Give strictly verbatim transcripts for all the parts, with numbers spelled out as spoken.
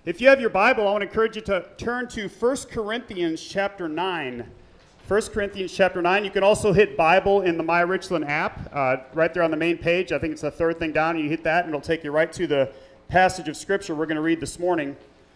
If you have your Bible, I want to encourage you to turn to First Corinthians chapter nine. First Corinthians chapter nine. You can also hit Bible in the My Richland app, uh, right there on the main page. I think it's the third thing down. You hit that, and it'll take you right to the passage of Scripture we're going to read this morning.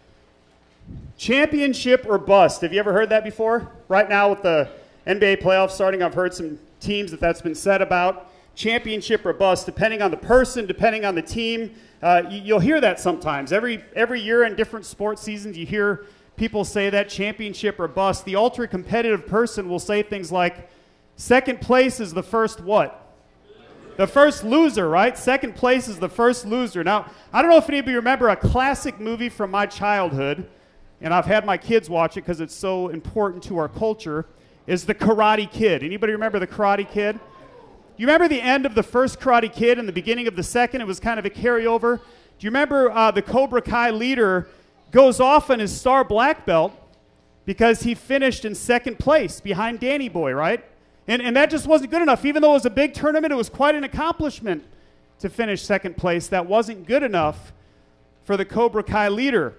Championship or bust. Have you ever heard that before? Right now with the N B A playoffs starting, I've heard some teams that that's been said about. Championship or bust, depending on the person, depending on the team. Uh, you, you'll hear that sometimes. Every every year in different sports seasons, you hear people say that, championship or bust. The ultra-competitive person will say things like, second place is the first what? The first loser, right? Second place is the first loser. Now, I don't know if any of you remember a classic movie from my childhood, and I've had my kids watch it because it's so important to our culture, is The Karate Kid. Anybody remember The Karate Kid? You remember the end of the first Karate Kid and the beginning of the second? It was kind of a carryover. Do you remember uh, the Cobra Kai leader goes off on his star black belt because he finished in second place behind Danny Boy, right? And, and that just wasn't good enough. Even though it was a big tournament, it was quite an accomplishment to finish second place. That wasn't good enough for the Cobra Kai leader.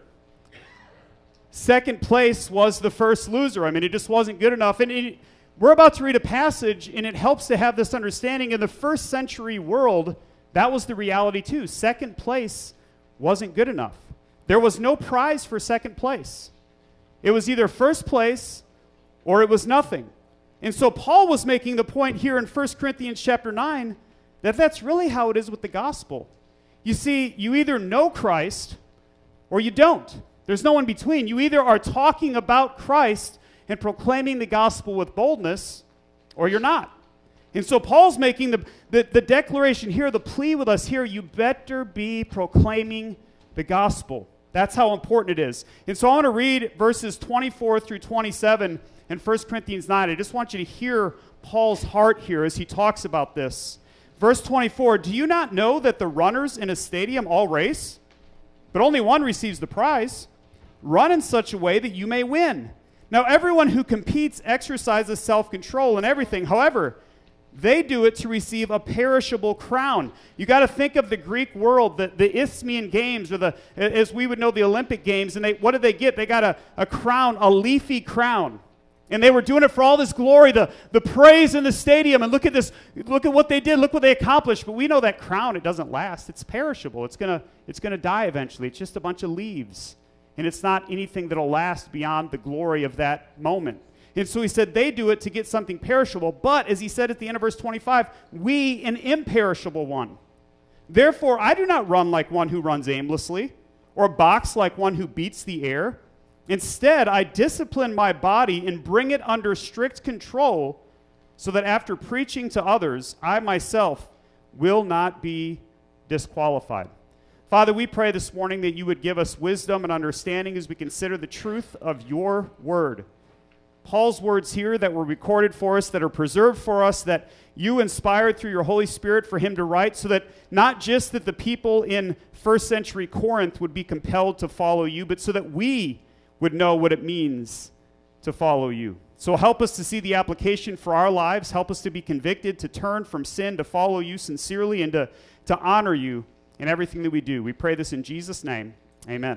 Second place was the first loser. I mean, it just wasn't good enough. And it, we're about to read a passage, and it helps to have this understanding. In the first century world, that was the reality too. Second place wasn't good enough. There was no prize for second place. It was either first place or it was nothing. And so Paul was making the point here in First Corinthians chapter nine that that's really how it is with the gospel. You see, you either know Christ or you don't. There's no in between. You either are talking about Christ and proclaiming the gospel with boldness, or you're not. And so Paul's making the, the, the declaration here, the plea with us here, you better be proclaiming the gospel. That's how important it is. And so I want to read verses twenty-four through twenty-seven in First Corinthians nine. I just want you to hear Paul's heart here as he talks about this. Verse twenty-four, do you not know that the runners in a stadium all race, but only one receives the prize? Run in such a way that you may win. Now, everyone who competes exercises self-control in everything. However, they do it to receive a perishable crown. You got to think of the Greek world, the, the Isthmian Games, or the, as we would know, the Olympic Games. And they, what did they get? They got a, a crown, a leafy crown. And they were doing it for all this glory, the, the praise in the stadium. And look at this, look at what they did, look what they accomplished. But we know that crown, it doesn't last. It's perishable. It's gonna, it's gonna die eventually. It's just a bunch of leaves. And it's not anything that'll last beyond the glory of that moment. And so he said they do it to get something perishable. But, as he said at the end of verse twenty-five, we an imperishable one. Therefore, I do not run like one who runs aimlessly, or box like one who beats the air. Instead, I discipline my body and bring it under strict control, so that after preaching to others, I myself will not be disqualified. Father, we pray this morning that you would give us wisdom and understanding as we consider the truth of your word. Paul's words here that were recorded for us, that are preserved for us, that you inspired through your Holy Spirit for him to write, so that not just that the people in first century Corinth would be compelled to follow you, but so that we would know what it means to follow you. So help us to see the application for our lives. Help us to be convicted, to turn from sin, to follow you sincerely, and to, to honor you in everything that we do. We pray this in Jesus' name. Amen.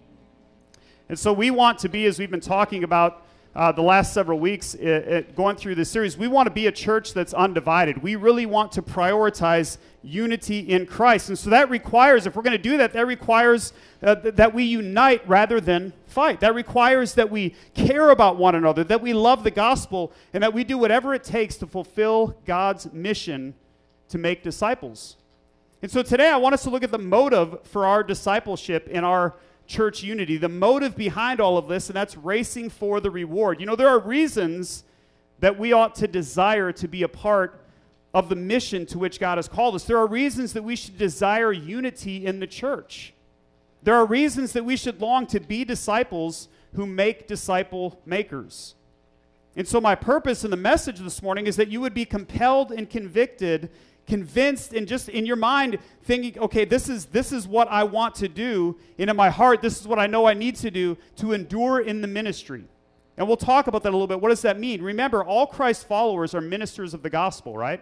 And so we want to be, as we've been talking about uh, the last several weeks, it, it, going through this series, we want to be a church that's undivided. We really want to prioritize unity in Christ. And so that requires, if we're going to do that, that requires uh, th- that we unite rather than fight. That requires that we care about one another, that we love the gospel, and that we do whatever it takes to fulfill God's mission to make disciples. And so today I want us to look at the motive for our discipleship in our church unity, the motive behind all of this, and that's racing for the reward. You know, there are reasons that we ought to desire to be a part of the mission to which God has called us. There are reasons that we should desire unity in the church. There are reasons that we should long to be disciples who make disciple makers. And so my purpose in the message this morning is that you would be compelled and convicted, convinced, and just in your mind thinking, okay, this is this is what I want to do, and in my heart, this is what I know I need to do to endure in the ministry. And we'll talk about that a little bit. What does that mean? Remember, all Christ followers are ministers of the gospel, right?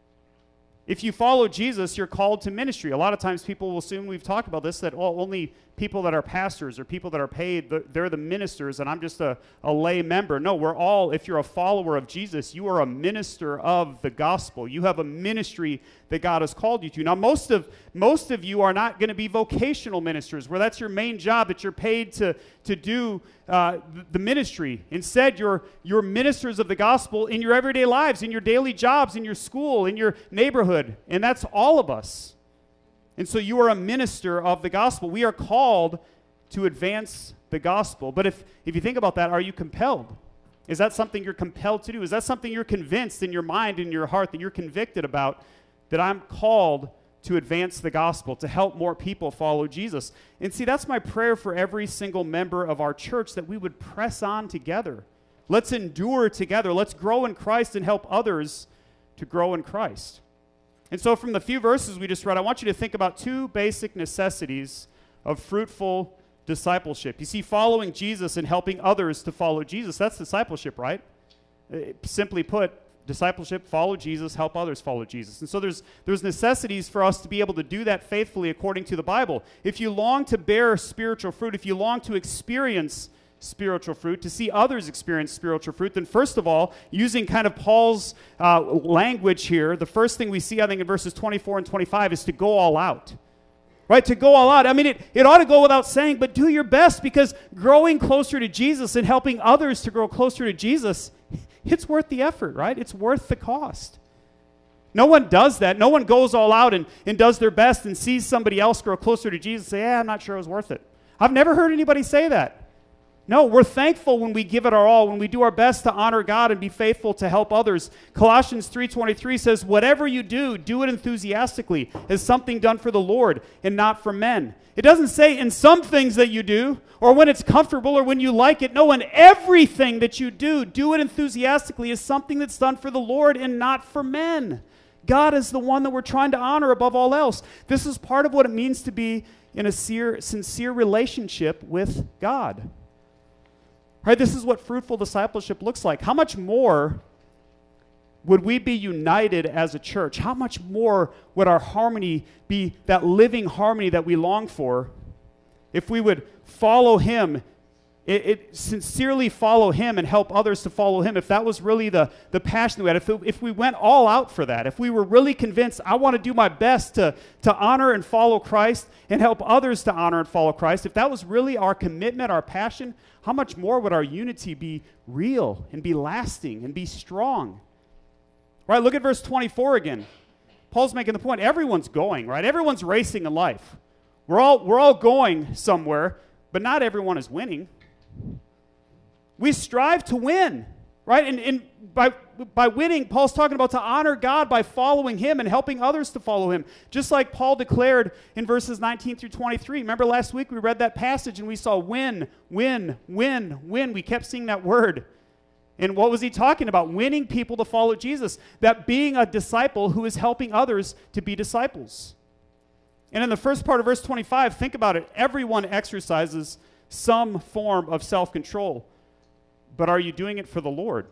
If you follow Jesus, you're called to ministry. A lot of times people will assume, we've talked about this, that oh, only people that are pastors or people that are paid, they're the ministers, and I'm just a, a lay member. No, we're all, if you're a follower of Jesus, you are a minister of the gospel. You have a ministry that God has called you to. Now, most of most of you are not going to be vocational ministers, where that's your main job, that you're paid to, to do uh, the ministry. Instead, you're, you're ministers of the gospel in your everyday lives, in your daily jobs, in your school, in your neighborhood, and that's all of us. And so you are a minister of the gospel. We are called to advance the gospel. But if, if you think about that, are you compelled? Is that something you're compelled to do? Is that something you're convinced in your mind, in your heart, that you're convicted about, that I'm called to advance the gospel, to help more people follow Jesus? And see, that's my prayer for every single member of our church, that we would press on together. Let's endure together. Let's grow in Christ and help others to grow in Christ. And so from the few verses we just read, I want you to think about two basic necessities of fruitful discipleship. You see, following Jesus and helping others to follow Jesus, that's discipleship, right? Uh, simply put, discipleship, follow Jesus, help others follow Jesus. And so there's, there's necessities for us to be able to do that faithfully according to the Bible. If you long to bear spiritual fruit, if you long to experience spiritual fruit, to see others experience spiritual fruit, then first of all, using kind of Paul's uh, language here, the first thing we see, I think, in verses twenty-four and twenty-five is to go all out. Right? To go all out. I mean, it, it ought to go without saying, but do your best, because growing closer to Jesus and helping others to grow closer to Jesus, it's worth the effort, right? It's worth the cost. No one does that. No one goes all out and, and does their best and sees somebody else grow closer to Jesus and say, yeah, I'm not sure it was worth it. I've never heard anybody say that. No, we're thankful when we give it our all, when we do our best to honor God and be faithful to help others. Colossians three twenty-three says, whatever you do, do it enthusiastically, as something done for the Lord and not for men. It doesn't say in some things that you do, or when it's comfortable, or when you like it. No, in everything that you do, do it enthusiastically as something that's done for the Lord and not for men. God is the one that we're trying to honor above all else. This is part of what it means to be in a sincere, sincere relationship with God. Right, this is what fruitful discipleship looks like. How much more would we be united as a church? How much more would our harmony be that living harmony that we long for if we would follow him, it, it sincerely follow him and help others to follow him? If that was really the, the passion we had, if, it, if we went all out for that, if we were really convinced, I want to do my best to, to honor and follow Christ and help others to honor and follow Christ, if that was really our commitment, our passion, how much more would our unity be real and be lasting and be strong? Right, look at verse twenty-four again. Paul's making the point, everyone's going, right? Everyone's racing in life. We're all, we're all going somewhere, but not everyone is winning. We strive to win, right? And, and by, by winning, Paul's talking about to honor God by following him and helping others to follow him. Just like Paul declared in verses nineteen through twenty-three. Remember last week we read that passage and we saw win, win, win, win. We kept seeing that word. And what was he talking about? Winning people to follow Jesus. That being a disciple who is helping others to be disciples. And in the first part of verse twenty-five, think about it. Everyone exercises some form of self-control. But are you doing it for the Lord?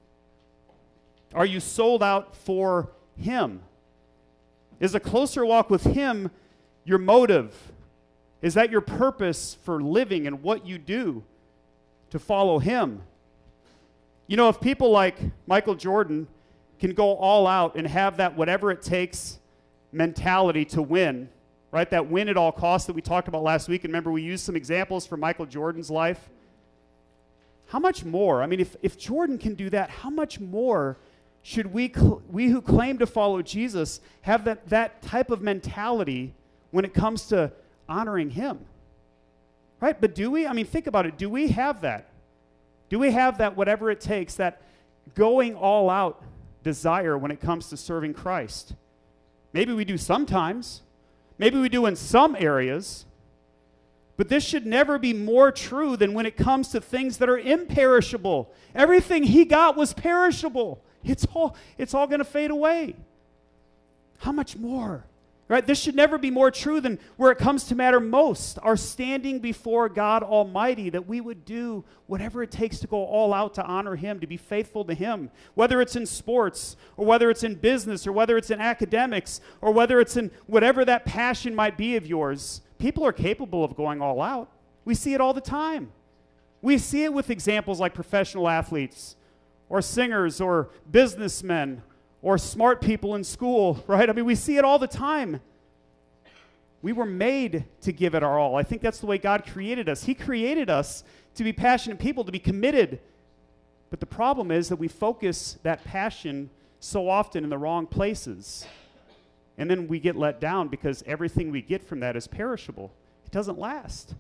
Are you sold out for him? Is a closer walk with him your motive? Is that your purpose for living and what you do to follow him? You know, if people like Michael Jordan can go all out and have that whatever it takes mentality to win, right? That win at all costs that we talked about last week. And remember, we used some examples from Michael Jordan's life. How much more? I mean, if, if Jordan can do that, how much more should we, cl- we who claim to follow Jesus have that, that type of mentality when it comes to honoring him? Right? But do we? I mean, think about it. Do we have that? Do we have that whatever it takes, that going all out desire when it comes to serving Christ? Maybe we do sometimes. Maybe we do in some areas. But this should never be more true than when it comes to things that are imperishable. Everything he got was perishable. It's all, it's all going to fade away. How much more? Right? This should never be more true than where it comes to matter most, our standing before God Almighty, that we would do whatever it takes to go all out to honor him, to be faithful to him, whether it's in sports or whether it's in business or whether it's in academics or whether it's in whatever that passion might be of yours. people are capable of going all out. We see it all the time. We see it with examples like professional athletes or singers or businessmen or smart people in school, right? I mean, we see it all the time. We were made to give it our all. I think that's the way God created us. He created us to be passionate people, to be committed. But the problem is that we focus that passion so often in the wrong places. And then we get let down because everything we get from that is perishable. It doesn't last.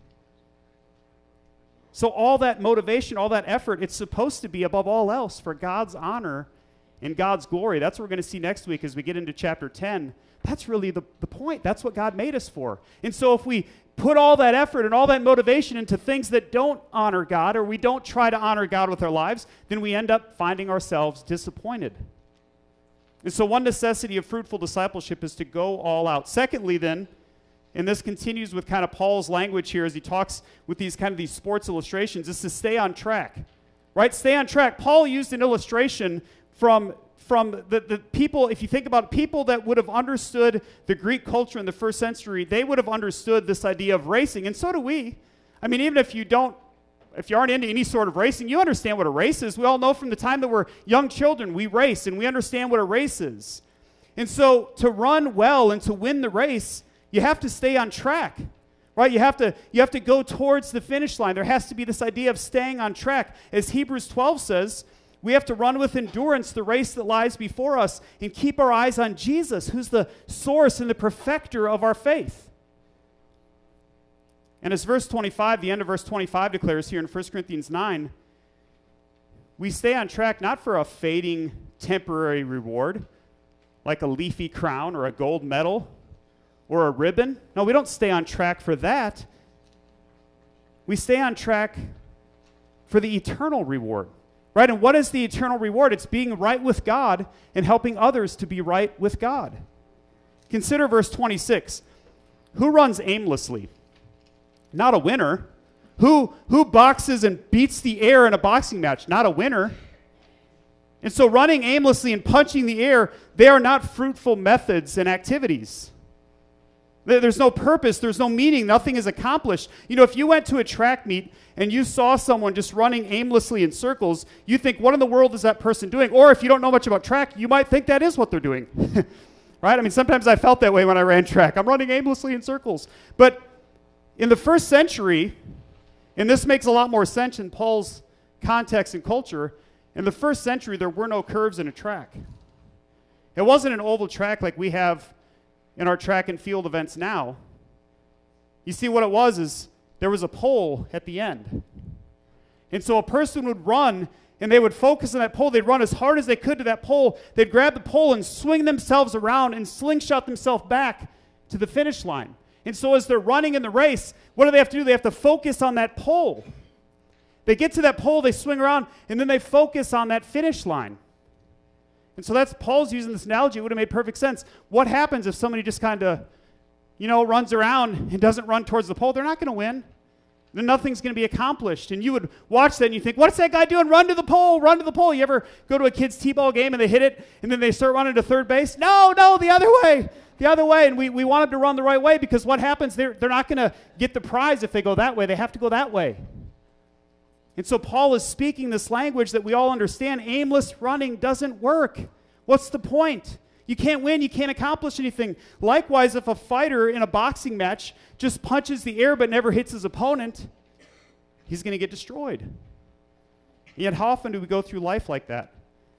So all that motivation, all that effort, it's supposed to be above all else for God's honor and God's glory. That's what we're going to see next week as we get into chapter ten. That's really the, the point. That's what God made us for. And so if we put all that effort and all that motivation into things that don't honor God, or we don't try to honor God with our lives, then we end up finding ourselves disappointed. And so one necessity of fruitful discipleship is to go all out. Secondly, then, and this continues with kind of Paul's language here as he talks with these kind of these sports illustrations, is to stay on track, right? Stay on track. Paul used an illustration from, from the, the people, if you think about people that would have understood the Greek culture in the first century, they would have understood this idea of racing, and so do we. I mean, even if you don't, if you aren't into any sort of racing, you understand what a race is. We all know from the time that we're young children, we race, and we understand what a race is. And so to run well and to win the race, you have to stay on track, right? You have to, you have to go towards the finish line. There has to be this idea of staying on track. As Hebrews twelve says, we have to run with endurance the race that lies before us and keep our eyes on Jesus, who's the source and the perfecter of our faith. And as verse twenty-five, the end of verse twenty-five declares here in First Corinthians nine, we stay on track not for a fading temporary reward, like a leafy crown or a gold medal, or a ribbon. No, we don't stay on track for that. We stay on track for the eternal reward, right? And what is the eternal reward? It's being right with God and helping others to be right with God. Consider verse twenty-six. Who runs aimlessly? Not a winner. Who, who boxes and beats the air in a boxing match? Not a winner. And so running aimlessly and punching the air, they are not fruitful methods and activities. There's no purpose. There's no meaning. Nothing is accomplished. You know, if you went to a track meet and you saw someone just running aimlessly in circles, you think, what in the world is that person doing? Or if you don't know much about track, you might think that is what they're doing. Right? I mean, sometimes I felt that way when I ran track. I'm running aimlessly in circles. But in the first century, and this makes a lot more sense in Paul's context and culture, in the first century, there were no curves in a track. It wasn't an oval track like we have in our track and field events now. You see, what it was is there was a pole at the end. And so a person would run, and they would focus on that pole. They'd run as hard as they could to that pole. They'd grab the pole and swing themselves around and slingshot themselves back to the finish line. And so as they're running in the race, what do they have to do? They have to focus on that pole. They get to that pole, they swing around, and then they focus on that finish line. And so that's, Paul's using this analogy. It would have made perfect sense. What happens if somebody just kind of, you know, runs around and doesn't run towards the pole? They're not going to win. Then nothing's going to be accomplished. And you would watch that and you think, what's that guy doing? Run to the pole, run to the pole. You ever go to a kid's t-ball game and they hit it and then they start running to third base? No, no, the other way. The other way. And we, we want them to run the right way because what happens? They're, they're not going to get the prize if they go that way. They have to go that way. And so Paul is speaking this language that we all understand. Aimless running doesn't work. What's the point? You can't win. You can't accomplish anything. Likewise, if a fighter in a boxing match just punches the air but never hits his opponent, he's going to get destroyed. And yet how often do we go through life like that?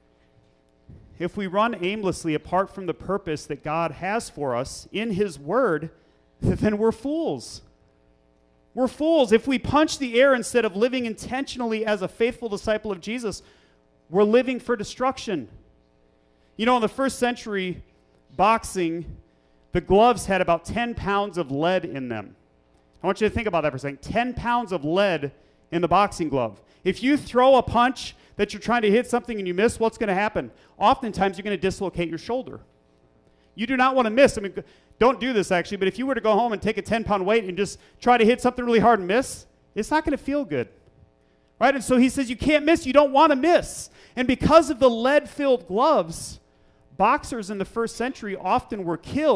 If we run aimlessly apart from the purpose that God has for us in his word, then we're fools. We're fools. If we punch the air instead of living intentionally as a faithful disciple of Jesus, we're living for destruction. You know, in the first century boxing, the gloves had about ten pounds of lead in them. I want you to think about that for a second. ten pounds of lead in the boxing glove. If you throw a punch that you're trying to hit something and you miss, what's going to happen? Oftentimes, you're going to dislocate your shoulder. You do not want to miss. I mean, don't do this, actually, but if you were to go home and take a ten-pound weight and just try to hit something really hard and miss, it's not going to feel good. Right? And so he says you can't miss. You don't want to miss. And because of the lead-filled gloves, boxers in the first century often were killed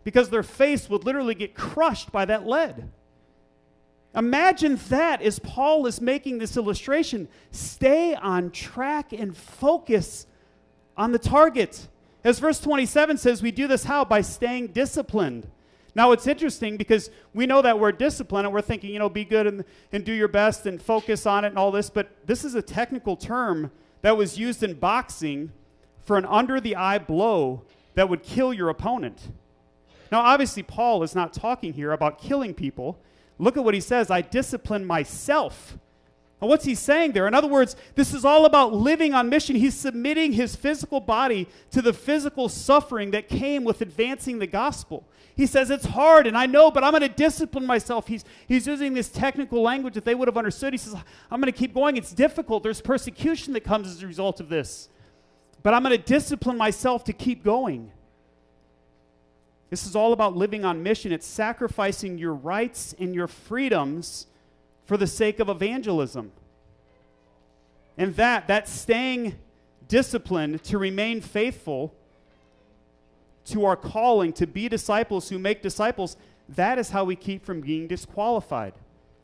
because their face would literally get crushed by that lead. Imagine that as Paul is making this illustration. Stay on track and focus on the target. As verse twenty-seven says, we do this how? By staying disciplined. Now, it's interesting because we know that word discipline, and we're thinking, you know, be good and, and do your best and focus on it and all this, but this is a technical term that was used in boxing for an under-the-eye blow that would kill your opponent. Now, obviously, Paul is not talking here about killing people. Look at what he says, I discipline myself. And what's he saying there? In other words, this is all about living on mission. He's submitting his physical body to the physical suffering that came with advancing the gospel. He says, it's hard, and I know, but I'm going to discipline myself. He's, he's using this technical language that they would have understood. He says, I'm going to keep going. It's difficult. There's persecution that comes as a result of this. But I'm going to discipline myself to keep going. This is all about living on mission. It's sacrificing your rights and your freedoms for the sake of evangelism. And that, that staying disciplined to remain faithful to our calling to be disciples who make disciples, that is how we keep from being disqualified.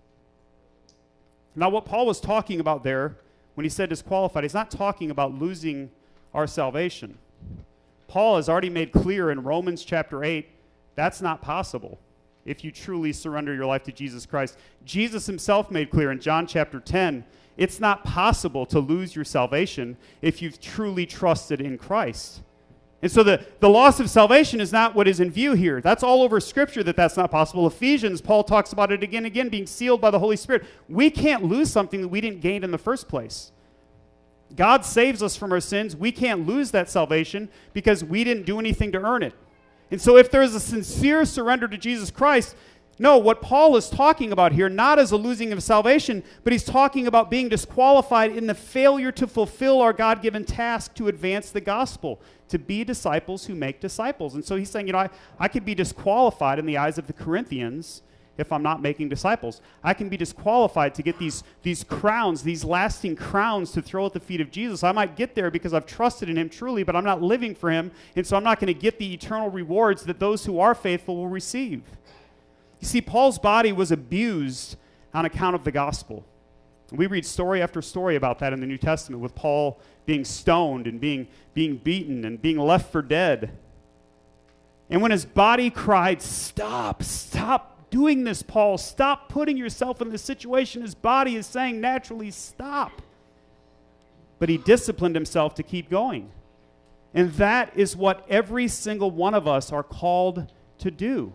Now, what Paul was talking about there when he said disqualified, he's not talking about losing our salvation. Paul has already made clear in Romans chapter eight, that's not possible if you truly surrender your life to Jesus Christ. Jesus himself made clear in John chapter ten, it's not possible to lose your salvation if you've truly trusted in Christ. And so the, the loss of salvation is not what is in view here. That's all over Scripture that that's not possible. Ephesians, Paul talks about it again and again, being sealed by the Holy Spirit. We can't lose something that we didn't gain in the first place. God saves us from our sins. We can't lose that salvation because we didn't do anything to earn it. And so if there is a sincere surrender to Jesus Christ, no, what Paul is talking about here, not as a losing of salvation, but he's talking about being disqualified in the failure to fulfill our God-given task to advance the gospel, to be disciples who make disciples. And so he's saying, you know, I, I could be disqualified in the eyes of the Corinthians if I'm not making disciples. I can be disqualified to get these, these crowns, these lasting crowns to throw at the feet of Jesus. I might get there because I've trusted in him truly, but I'm not living for him, and so I'm not going to get the eternal rewards that those who are faithful will receive. You see, Paul's body was abused on account of the gospel. We read story after story about that in the New Testament, with Paul being stoned and being, being beaten and being left for dead. And when his body cried, stop, stop doing this, Paul. Stop putting yourself in this situation. His body is saying naturally, stop. But he disciplined himself to keep going. And that is what every single one of us are called to do.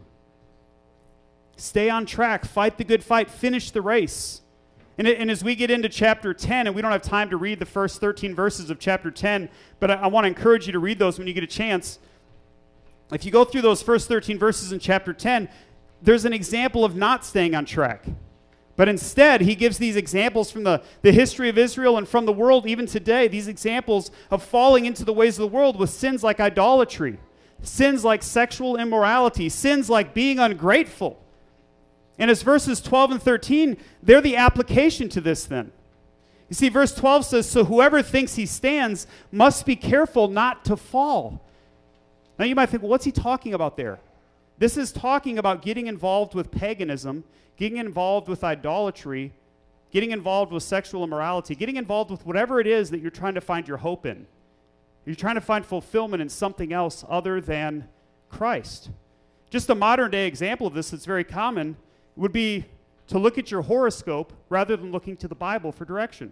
Stay on track, fight the good fight, finish the race. And, it, and as we get into chapter ten, and we don't have time to read the first thirteen verses of chapter ten, but I, I want to encourage you to read those when you get a chance. If you go through those first thirteen verses in chapter ten, there's an example of not staying on track. But instead, he gives these examples from the, the history of Israel and from the world even today, these examples of falling into the ways of the world with sins like idolatry, sins like sexual immorality, sins like being ungrateful. And as verses twelve and thirteen, they're the application to this then. You see, verse twelve says, so whoever thinks he stands must be careful not to fall. Now you might think, well, what's he talking about there? This is talking about getting involved with paganism, getting involved with idolatry, getting involved with sexual immorality, getting involved with whatever it is that you're trying to find your hope in. You're trying to find fulfillment in something else other than Christ. Just a modern day example of this that's very common would be to look at your horoscope rather than looking to the Bible for direction.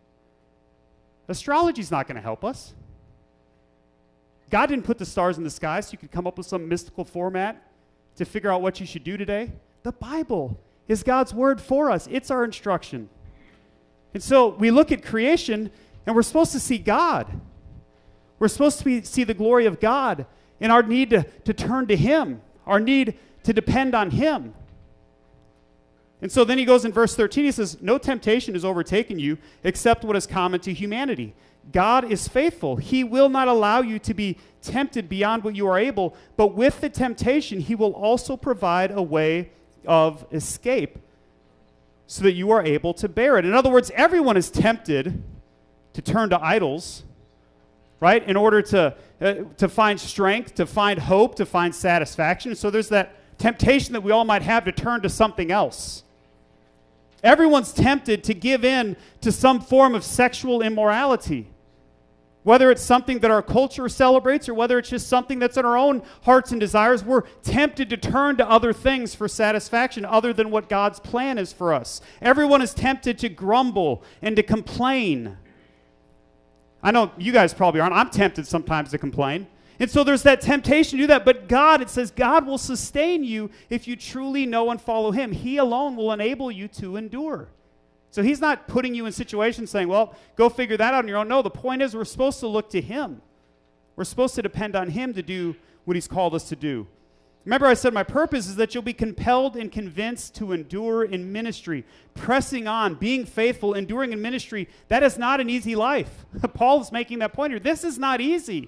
Astrology is not going to help us. God didn't put the stars in the sky so you could come up with some mystical format to figure out what you should do today. The Bible is God's word for us. It's our instruction. And so we look at creation and we're supposed to see God. We're supposed to be, see the glory of God and our need to, to turn to him, our need to depend on him. And so then he goes in verse thirteen, he says, no temptation has overtaken you except what is common to humanity. God is faithful. He will not allow you to be tempted beyond what you are able, but with the temptation, he will also provide a way of escape so that you are able to bear it. In other words, everyone is tempted to turn to idols right? In order to, uh, to find strength, to find hope, to find satisfaction. So there's that temptation that we all might have to turn to something else. Everyone's tempted to give in to some form of sexual immorality, whether it's something that our culture celebrates or whether it's just something that's in our own hearts and desires. We're tempted to turn to other things for satisfaction other than what God's plan is for us. Everyone is tempted to grumble and to complain. I know you guys probably aren't. I'm tempted sometimes to complain. And so there's that temptation to do that. But God, it says, God will sustain you if you truly know and follow him. He alone will enable you to endure. So he's not putting you in situations saying, well, go figure that out on your own. No, the point is we're supposed to look to him. We're supposed to depend on him to do what he's called us to do. Remember, I said my purpose is that you'll be compelled and convinced to endure in ministry, pressing on, being faithful, enduring in ministry. That is not an easy life. Paul is making that point here. This is not easy.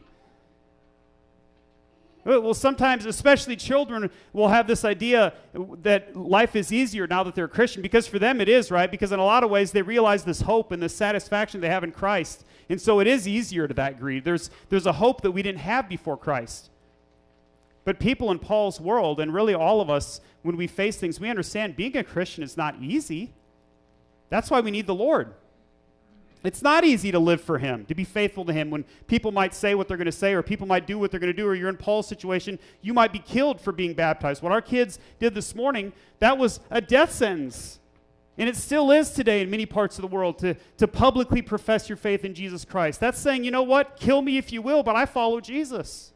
Well, sometimes, especially children, will have this idea that life is easier now that they're a Christian, because for them it is, right? Because in a lot of ways they realize this hope and this satisfaction they have in Christ. And so it is easier to that degree. There's, there's a hope that we didn't have before Christ. But people in Paul's world, and really all of us, when we face things, we understand being a Christian is not easy. That's why we need the Lord. It's not easy to live for him, to be faithful to him. When people might say what they're going to say, or people might do what they're going to do, or you're in Paul's situation, you might be killed for being baptized. What our kids did this morning, that was a death sentence. And it still is today in many parts of the world to, to publicly profess your faith in Jesus Christ. That's saying, you know what, kill me if you will, but I follow Jesus.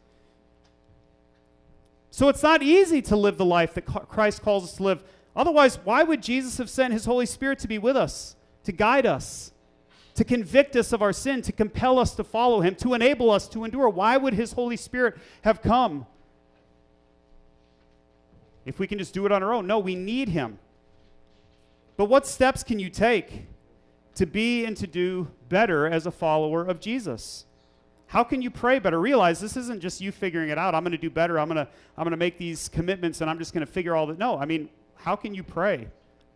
So it's not easy to live the life that Christ calls us to live. Otherwise, why would Jesus have sent his Holy Spirit to be with us, to guide us, to convict us of our sin, to compel us to follow him, to enable us to endure? Why would his Holy Spirit have come if we can just do it on our own? No, we need him. But what steps can you take to be and to do better as a follower of Jesus? How can you pray better? Realize this isn't just you figuring it out. I'm going to do better. I'm going to I'm going to make these commitments and I'm just going to figure all that. No, I mean, how can you pray?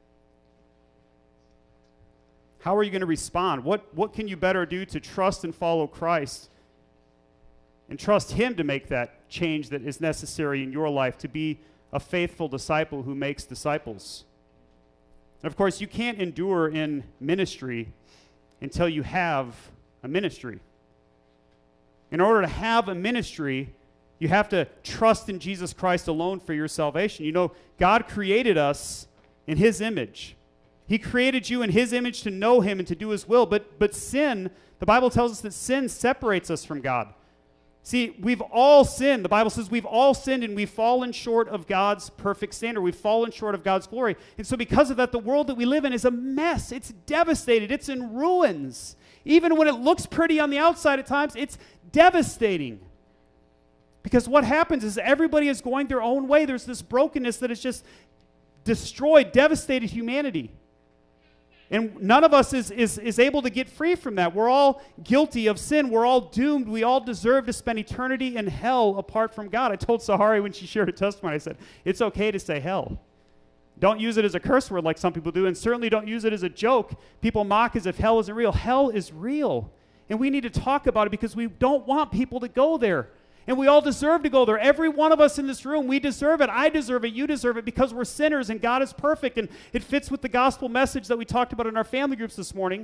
How are you going to respond? What, what can you better do to trust and follow Christ and trust him to make that change that is necessary in your life to be a faithful disciple who makes disciples? And of course, you can't endure in ministry until you have a ministry. In order to have a ministry, you have to trust in Jesus Christ alone for your salvation. You know, God created us in his image. He created you in his image to know him and to do his will. But, but sin, the Bible tells us that sin separates us from God. See, we've all sinned. The Bible says we've all sinned and we've fallen short of God's perfect standard. We've fallen short of God's glory. And so because of that, the world that we live in is a mess. It's devastated. It's in ruins. Even when it looks pretty on the outside at times, it's devastating. Because what happens is everybody is going their own way. There's this brokenness that has just destroyed, devastated humanity. And none of us is, is, is able to get free from that. We're all guilty of sin. We're all doomed. We all deserve to spend eternity in hell apart from God. I told Sahari when she shared her testimony, I said, it's okay to say hell. Don't use it as a curse word like some people do, and certainly don't use it as a joke. People mock as if hell isn't real. Hell is real, and we need to talk about it because we don't want people to go there. And we all deserve to go there. Every one of us in this room, we deserve it. I deserve it. You deserve it because we're sinners and God is perfect. And it fits with the gospel message that we talked about in our family groups this morning.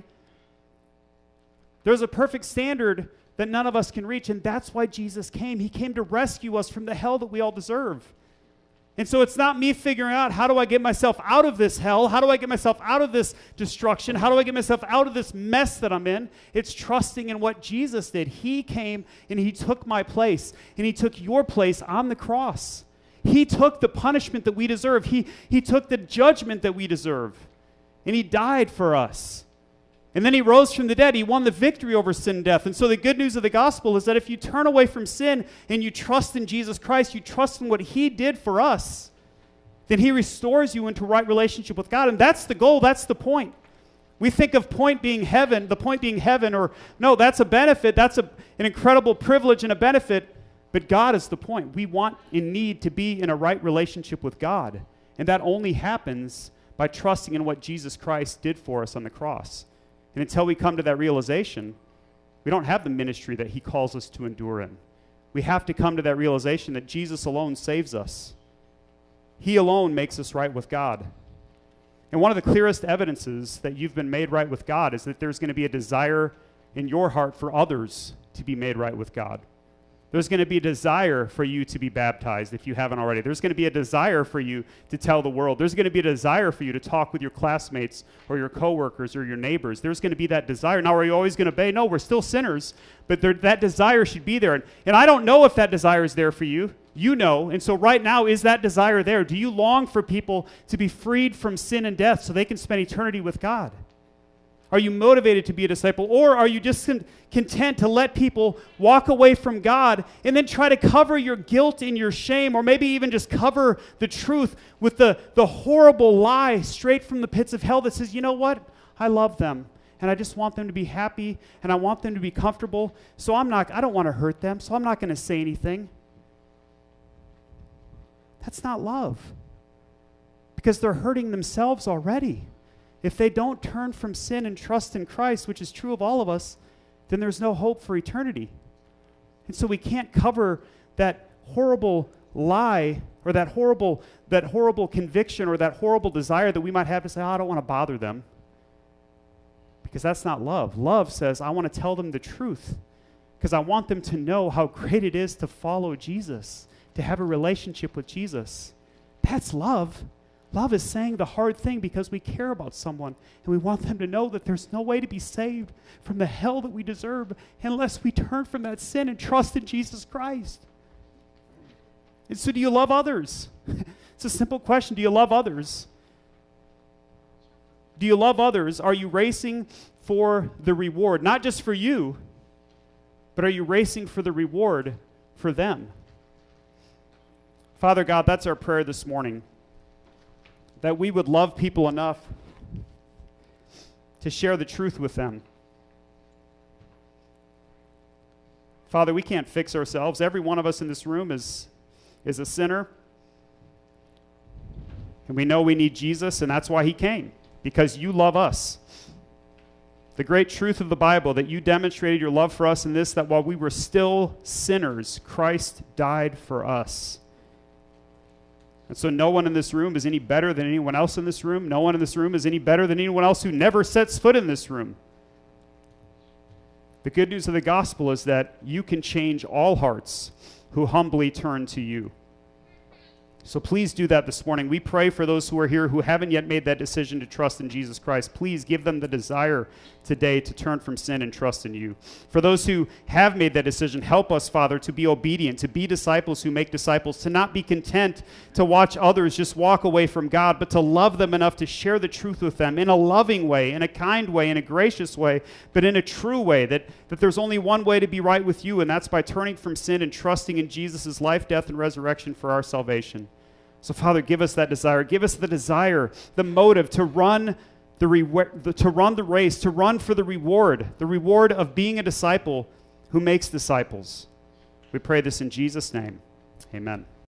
There's a perfect standard that none of us can reach, and that's why Jesus came. He came to rescue us from the hell that we all deserve. And so it's not me figuring out how do I get myself out of this hell? How do I get myself out of this destruction? How do I get myself out of this mess that I'm in? It's trusting in what Jesus did. He came and he took my place, and he took your place on the cross. He took the punishment that we deserve. He, he took the judgment that we deserve, and he died for us. And then he rose from the dead. He won the victory over sin and death. And so the good news of the gospel is that if you turn away from sin and you trust in Jesus Christ, you trust in what he did for us, then he restores you into right relationship with God. And that's the goal. That's the point. We think of point being heaven, the point being heaven, or no, that's a benefit. That's a, an incredible privilege and a benefit. But God is the point. We want and need to be in a right relationship with God. And that only happens by trusting in what Jesus Christ did for us on the cross. And until we come to that realization, we don't have the ministry that he calls us to endure in. We have to come to that realization that Jesus alone saves us. He alone makes us right with God. And one of the clearest evidences that you've been made right with God is that there's going to be a desire in your heart for others to be made right with God. There's going to be a desire for you to be baptized if you haven't already. There's going to be a desire for you to tell the world. There's going to be a desire for you to talk with your classmates or your coworkers or your neighbors. There's going to be that desire. Now, are you always going to obey? No, we're still sinners, but there, that desire should be there. And, and I don't know if that desire is there for you. You know. And so right now, is that desire there? Do you long for people to be freed from sin and death so they can spend eternity with God? Are you motivated to be a disciple, or are you just con- content to let people walk away from God and then try to cover your guilt and your shame, or maybe even just cover the truth with the, the horrible lie straight from the pits of hell that says, you know what? I love them, and I just want them to be happy, and I want them to be comfortable, so I'm not, I don't want to hurt them, so I'm not going to say anything. That's not love, because they're hurting themselves already. If they don't turn from sin and trust in Christ, which is true of all of us, then there's no hope for eternity. And so we can't cover that horrible lie or that horrible, that horrible conviction or that horrible desire that we might have to say, oh, I don't want to bother them. Because that's not love. Love says, I want to tell them the truth because I want them to know how great it is to follow Jesus, to have a relationship with Jesus. That's love. Love is saying the hard thing because we care about someone and we want them to know that there's no way to be saved from the hell that we deserve unless we turn from that sin and trust in Jesus Christ. And so do you love others? It's a simple question. Do you love others? Do you love others? Are you racing for the reward? Not just for you, but are you racing for the reward for them? Father God, that's our prayer this morning. That we would love people enough to share the truth with them. Father, we can't fix ourselves. Every one of us in this room is, is a sinner. And we know we need Jesus, and that's why he came, because you love us. The great truth of the Bible, that you demonstrated your love for us in this, that while we were still sinners, Christ died for us. And so no one in this room is any better than anyone else in this room. No one in this room is any better than anyone else who never sets foot in this room. The good news of the gospel is that you can change all hearts who humbly turn to you. So please do that this morning. We pray for those who are here who haven't yet made that decision to trust in Jesus Christ. Please give them the desire today to turn from sin and trust in you. For those who have made that decision, help us, Father, to be obedient, to be disciples who make disciples, to not be content to watch others just walk away from God, but to love them enough to share the truth with them in a loving way, in a kind way, in a gracious way, but in a true way, that, that there's only one way to be right with you, and that's by turning from sin and trusting in Jesus' life, death, and resurrection for our salvation. So, Father, give us that desire. Give us the desire, the motive to run the, re- the to run the race, to run for the reward, the reward of being a disciple who makes disciples. We pray this in Jesus' name. Amen.